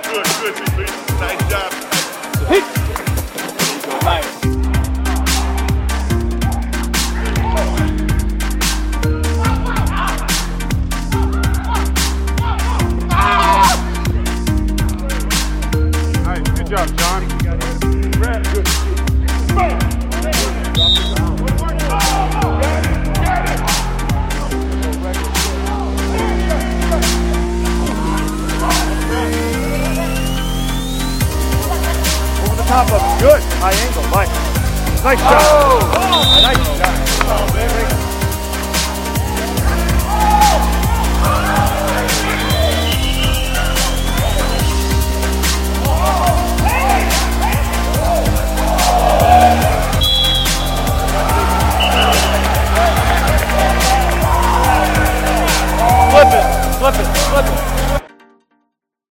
Good, Lee. Nice job. Hey. There you go. Nice. Nice, good job, John. Good. Top of it. Good. High angle. Nice. Nice shot. Nice shot.